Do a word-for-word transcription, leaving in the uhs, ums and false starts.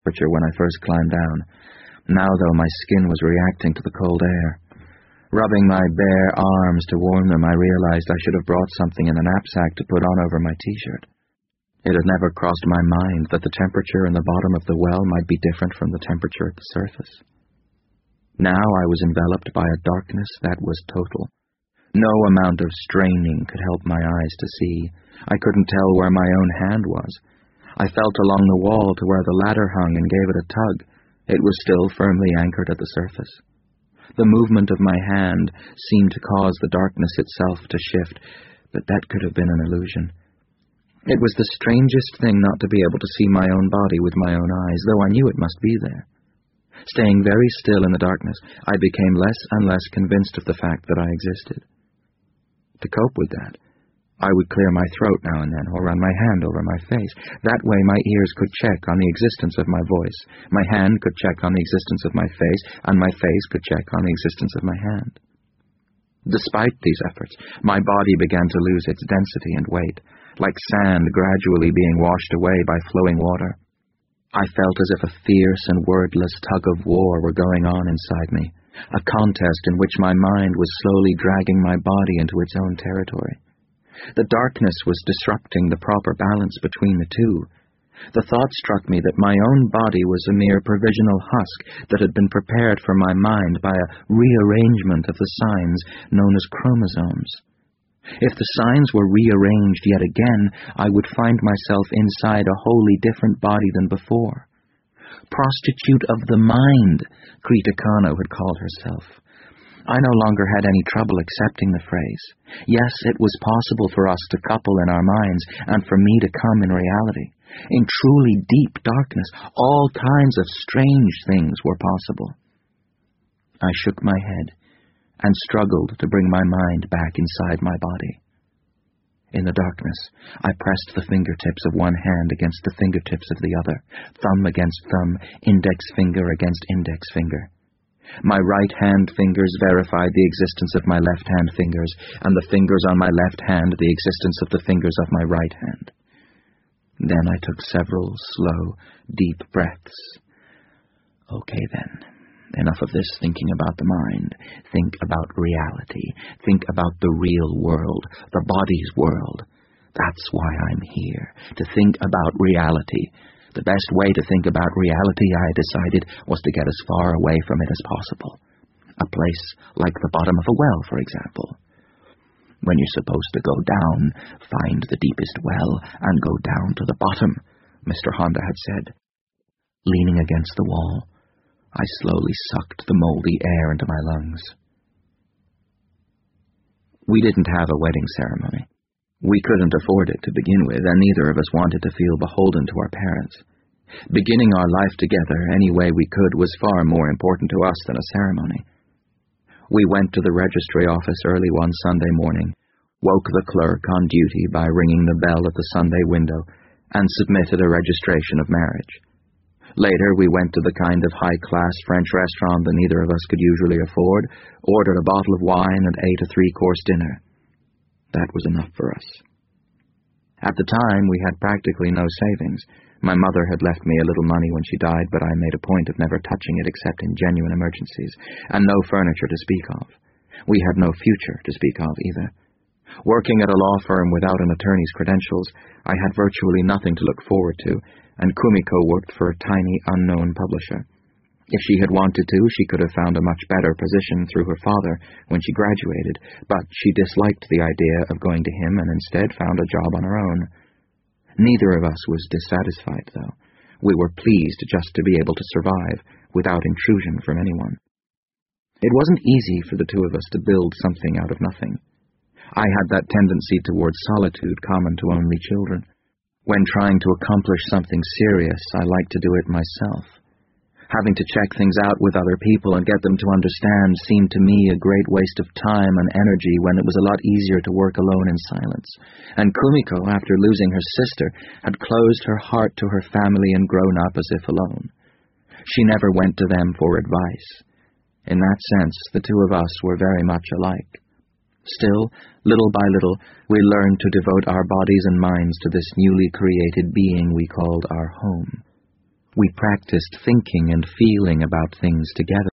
temperature when I first climbed down. Now, though, my skin was reacting to the cold air. Rubbing my bare arms to warm them, I realized I should have brought something in a knapsack to put on over my t-shirt. It had never crossed my mind that the temperature in the bottom of the well might be different from the temperature at the surface. Now I was enveloped by a darkness that was total. No amount of straining could help my eyes to see. I couldn't tell where my own hand was. I felt along the wall to where the ladder hung and gave it a tug. It was still firmly anchored at the surface. The movement of my hand seemed to cause the darkness itself to shift, but that could have been an illusion. It was the strangest thing not to be able to see my own body with my own eyes, though I knew it must be there. Staying very still in the darkness, I became less and less convinced of the fact that I existed. To cope with that, I would clear my throat now and then, or run my hand over my face. That way my ears could check on the existence of my voice, my hand could check on the existence of my face, and my face could check on the existence of my hand. Despite these efforts, my body began to lose its density and weight, like sand gradually being washed away by flowing water. I felt as if a fierce and wordless tug of war were going on inside me, a contest in which my mind was slowly dragging my body into its own territory. The darkness was disrupting the proper balance between the two. The thought struck me that my own body was a mere provisional husk that had been prepared for my mind by a rearrangement of the signs known as chromosomes. If the signs were rearranged yet again, I would find myself inside a wholly different body than before. Prostitute of the mind, Krita Kano had called herself. I no longer had any trouble accepting the phrase. Yes, it was possible for us to couple in our minds, and for me to come in reality. In truly deep darkness, all kinds of strange things were possible. I shook my head, and struggled to bring my mind back inside my body. In the darkness, I pressed the fingertips of one hand against the fingertips of the other, thumb against thumb, index finger against index finger. My right hand fingers verified the existence of my left hand fingers, and the fingers on my left hand the existence of the fingers of my right hand. Then I took several slow, deep breaths. Okay then, enough of this thinking about the mind. Think about reality. Think about the real world, the body's world. That's why I'm here, to think about reality. The best way to think about reality, I decided, was to get as far away from it as possible. A place like the bottom of a well, for example. When you're supposed to go down, find the deepest well and go down to the bottom, Mister Honda had said. Leaning against the wall, I slowly sucked the moldy air into my lungs. We didn't have a wedding ceremony. We couldn't afford it to begin with, and neither of us wanted to feel beholden to our parents. Beginning our life together any way we could was far more important to us than a ceremony. We went to the registry office early one Sunday morning, woke the clerk on duty by ringing the bell at the Sunday window, and submitted a registration of marriage. Later, we went to the kind of high-class French restaurant that neither of us could usually afford, ordered a bottle of wine, and ate a three-course dinner. That was enough for us. At the time, we had practically no savings. My mother had left me a little money when she died, but I made a point of never touching it except in genuine emergencies, and no furniture to speak of. We had no future to speak of, either. Working at a law firm without an attorney's credentials, I had virtually nothing to look forward to, and Kumiko worked for a tiny, unknown publisher. If she had wanted to, she could have found a much better position through her father when she graduated, but she disliked the idea of going to him and instead found a job on her own. Neither of us was dissatisfied, though. We were pleased just to be able to survive, without intrusion from anyone. It wasn't easy for the two of us to build something out of nothing. I had that tendency towards solitude common to only children. When trying to accomplish something serious, I liked to do it myself. Having to check things out with other people and get them to understand seemed to me a great waste of time and energy when it was a lot easier to work alone in silence. And Kumiko, after losing her sister, had closed her heart to her family and grown up as if alone. She never went to them for advice. In that sense, the two of us were very much alike. Still, little by little, we learned to devote our bodies and minds to this newly created being we called our home. We practiced thinking and feeling about things together.